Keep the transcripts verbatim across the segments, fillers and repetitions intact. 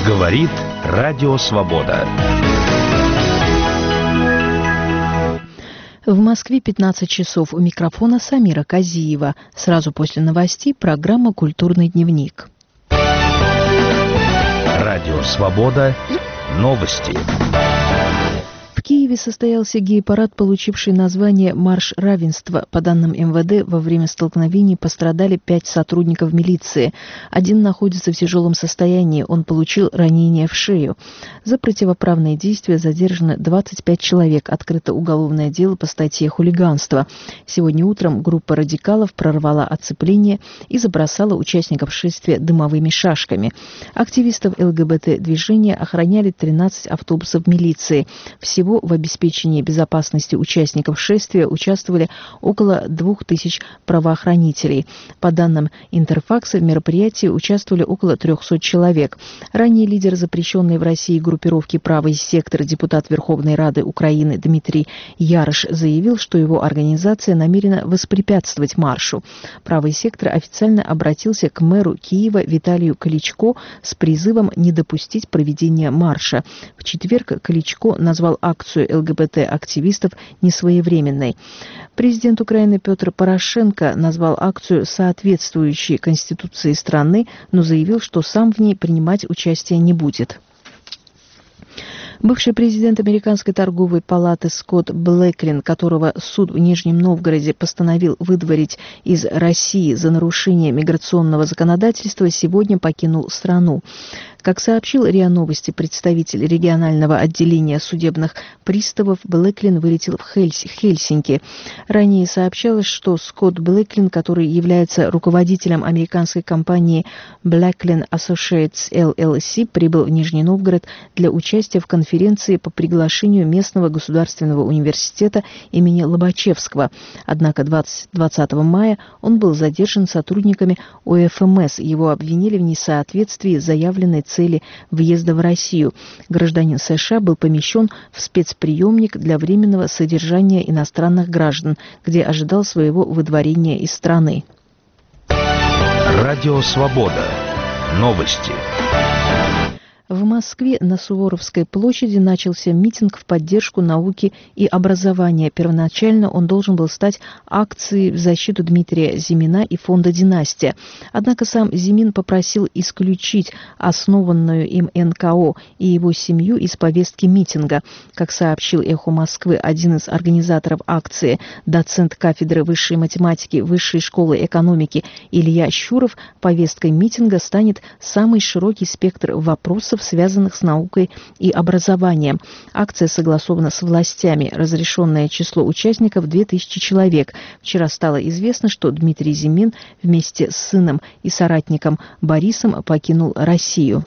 Говорит Радио Свобода. В Москве пятнадцать часов. У микрофона Самира Казиева. Сразу после новостей программа «Культурный дневник». Радио Свобода. Новости. В Киеве состоялся гей-парад, получивший название «Марш равенства». По данным эм вэ дэ, во время столкновений пострадали пять сотрудников милиции. Один находится в тяжелом состоянии, он получил ранение в шею. За противоправные действия задержано двадцать пять человек. Открыто уголовное дело по статье «Хулиганство». Сегодня утром группа радикалов прорвала оцепление и забросала участников шествия дымовыми шашками. Активистов эл гэ бэ тэ-движения охраняли тринадцать автобусов милиции. Всего в обеспечении безопасности участников шествия участвовали около двух тысяч правоохранителей. По данным Интерфакса, в мероприятии участвовали около трехсот человек. Ранее лидер запрещенной в России группировки «Правый сектор», депутат Верховной Рады Украины Дмитрий Ярош заявил, что его организация намерена воспрепятствовать маршу. «Правый сектор» официально обратился к мэру Киева Виталию Кличко с призывом не допустить проведения марша. В четверг Кличко назвал акцию эл гэ бэ тэ-активистов несвоевременной. Президент Украины Петр Порошенко назвал акцию соответствующей Конституции страны, но заявил, что сам в ней принимать участие не будет. Бывший президент Американской торговой палаты Скотт Блэклин, которого суд в Нижнем Новгороде постановил выдворить из России за нарушение миграционного законодательства, сегодня покинул страну. Как сообщил РИА Новости представитель регионального отделения судебных приставов, Блэклин вылетел в Хельс- Хельсинки. Ранее сообщалось, что Скотт Блэклин, который является руководителем американской компании Blacklin Associates эл эл си, прибыл в Нижний Новгород для участия в конференции по приглашению местного государственного университета имени Лобачевского. Однако двадцатого мая он был задержан сотрудниками о эф эм эс. Его обвинили в несоответствии заявленной цели въезда в Россию. Гражданин США был помещен в спецприемник для временного содержания иностранных граждан, где ожидал своего выдворения из страны. Радио Свобода. Новости. В Москве на Суворовской площади начался митинг в поддержку науки и образования. Первоначально он должен был стать акцией в защиту Дмитрия Зимина и фонда «Династия». Однако сам Зимин попросил исключить основанную им эн ка о и его семью из повестки митинга. Как сообщил «Эхо Москвы», один из организаторов акции, доцент кафедры высшей математики Высшей школы экономики Илья Щуров, повесткой митинга станет самый широкий спектр вопросов, связанных с наукой и образованием. Акция согласована с властями. Разрешенное число участников – две тысячи человек. Вчера стало известно, что Дмитрий Зимин вместе с сыном и соратником Борисом покинул Россию.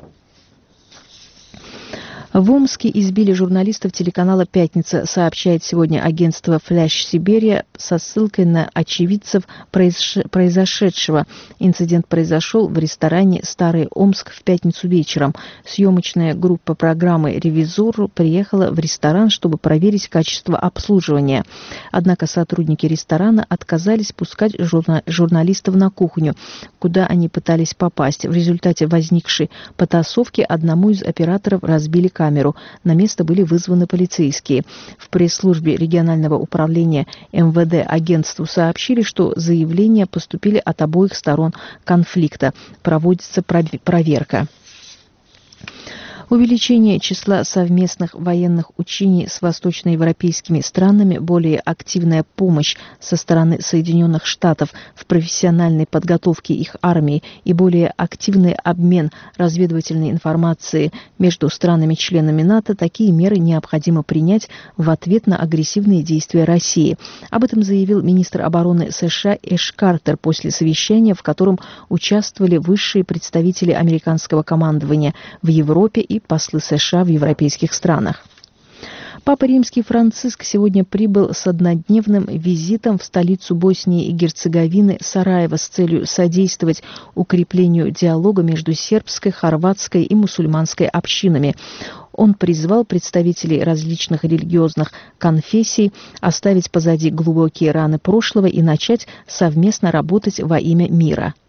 В Омске избили журналистов телеканала «Пятница», сообщает сегодня агентство «Фляш Сибирия» со ссылкой на очевидцев произошедшего. Инцидент произошел в ресторане «Старый Омск» в пятницу вечером. Съемочная группа программы «Ревизор» приехала в ресторан, чтобы проверить качество обслуживания. Однако сотрудники ресторана отказались пускать журна- журналистов на кухню, куда они пытались попасть. В результате возникшей потасовки одному из операторов разбили камеру. камеру. На место были вызваны полицейские. В пресс-службе регионального управления эм вэ дэ агентству сообщили, что заявления поступили от обоих сторон конфликта. Проводится проверка. Увеличение числа совместных военных учений с восточноевропейскими странами, более активная помощь со стороны Соединенных Штатов в профессиональной подготовке их армии и более активный обмен разведывательной информацией между странами-членами НАТО — такие меры необходимо принять в ответ на агрессивные действия России. Об этом заявил министр обороны США Эш Картер после совещания, в котором участвовали высшие представители американского командования в Европе и послы США в европейских странах. Папа Римский Франциск сегодня прибыл с однодневным визитом в столицу Боснии и Герцеговины Сараево с целью содействовать укреплению диалога между сербской, хорватской и мусульманской общинами. Он призвал представителей различных религиозных конфессий оставить позади глубокие раны прошлого и начать совместно работать во имя мира.